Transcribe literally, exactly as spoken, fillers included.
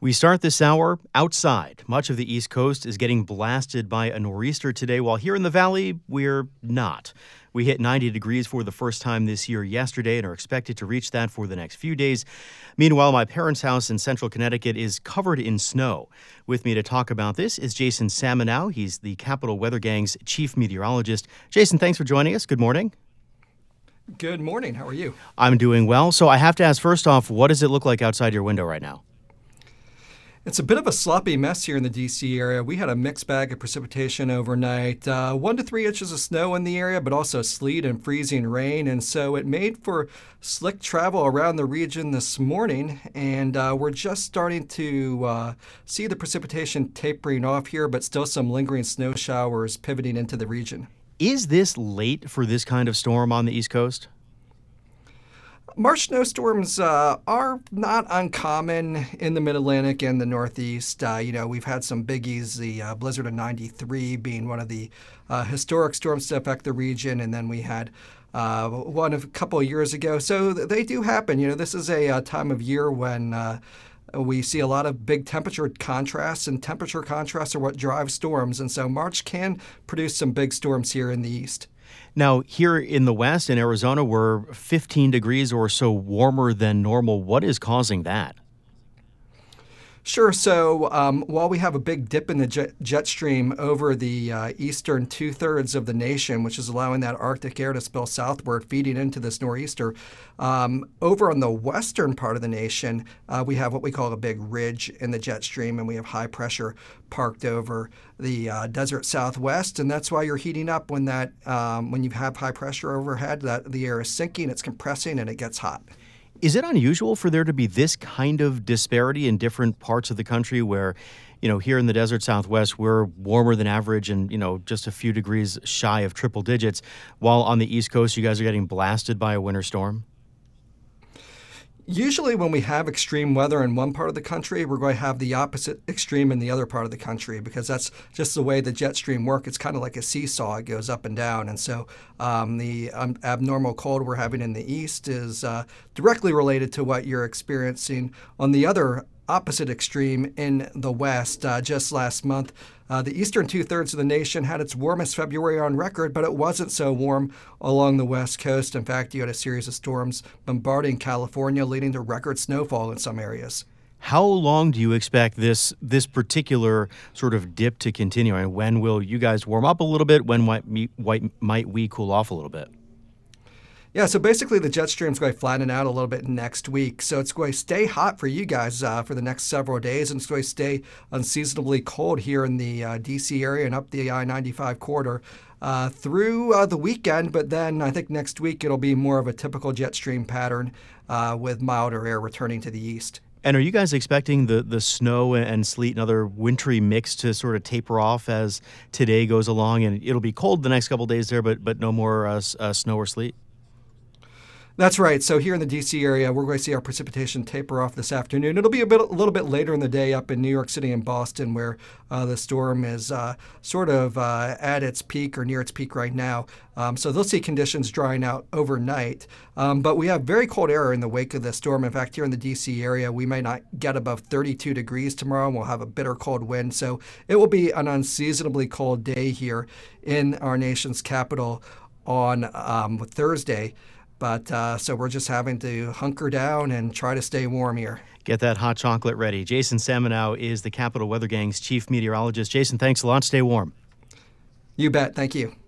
We start this hour outside. Much of the East Coast is getting blasted by a nor'easter today, while here in the Valley, we're not. We hit ninety degrees for the first time this year yesterday and are expected to reach that for the next few days. Meanwhile, my parents' house in central Connecticut is covered in snow. With me to talk about this is Jason Samenow. He's the Capital Weather Gang's chief meteorologist. Jason, thanks for joining us. Good morning. Good morning. How are you? I'm doing well. So I have to ask, first off, what does it look like outside your window right now? It's a bit of a sloppy mess here in the D C area. We had a mixed bag of precipitation overnight. Uh, one to three inches of snow in the area, but also sleet and freezing rain. And so it made for slick travel around the region this morning. And uh, we're just starting to uh, see the precipitation tapering off here, but still some lingering snow showers pivoting into the region. Is this late for this kind of storm on the East Coast? March snowstorms uh, are not uncommon in the Mid-Atlantic and the Northeast. Uh, you know, we've had some biggies, the uh, blizzard of ninety-three being one of the uh, historic storms to affect the region, and then we had uh, one a couple of years ago. So they do happen. You know, this is a, a time of year when uh, we see a lot of big temperature contrasts, and temperature contrasts are what drive storms. And so March can produce some big storms here in the east. Now, here in the West, in Arizona, we're fifteen degrees or so warmer than normal. What is causing that? Sure. So um, while we have a big dip in the jet, jet stream over the uh, eastern two-thirds of the nation, which is allowing that Arctic air to spill southward, feeding into this nor'easter, um, over on the western part of the nation, uh, we have what we call a big ridge in the jet stream, and we have high pressure parked over the uh, desert southwest, and that's why you're heating up when that um, when you have high pressure overhead. That the air is sinking, it's compressing, and it gets hot. Is it unusual for there to be this kind of disparity in different parts of the country where, you know, here in the desert Southwest, we're warmer than average and, you know, just a few degrees shy of triple digits, while on the East Coast, you guys are getting blasted by a winter storm? Usually when we have extreme weather in one part of the country, we're going to have the opposite extreme in the other part of the country, because that's just the way the jet stream works. It's kind of like a seesaw. It goes up and down. And so um, the um, abnormal cold we're having in the east is uh, directly related to what you're experiencing on the other opposite extreme in the west. Uh, just last month, uh, the eastern two-thirds of the nation had its warmest February on record, but it wasn't so warm along the west coast. In fact, you had a series of storms bombarding California, leading to record snowfall in some areas. How long do you expect this this particular sort of dip to continue? And when will you guys warm up a little bit? When might, might we cool off a little bit? Yeah, so basically the jet stream is going to flatten out a little bit next week. So it's going to stay hot for you guys uh, for the next several days, and it's going to stay unseasonably cold here in the uh, D C area and up the I ninety-five corridor uh, through uh, the weekend. But then I think next week it'll be more of a typical jet stream pattern uh, with milder air returning to the east. And are you guys expecting the, the snow and sleet and other wintry mix to sort of taper off as today goes along? And it'll be cold the next couple of days there, but, but no more uh, uh, snow or sleet? That's right. So here in the D C area, we're going to see our precipitation taper off this afternoon. It'll be a bit, a little bit later in the day up in New York City and Boston, where uh, the storm is uh, sort of uh, at its peak or near its peak right now. Um, so they'll see conditions drying out overnight. Um, but we have very cold air in the wake of the storm. In fact, here in the D C area, we may not get above thirty-two degrees tomorrow, and we'll have a bitter cold wind. So it will be an unseasonably cold day here in our nation's capital on um, Thursday. But uh, so we're just having to hunker down and try to stay warm here. Get that hot chocolate ready. Jason Samenow is the Capital Weather Gang's chief meteorologist. Jason, thanks a lot. Stay warm. You bet. Thank you.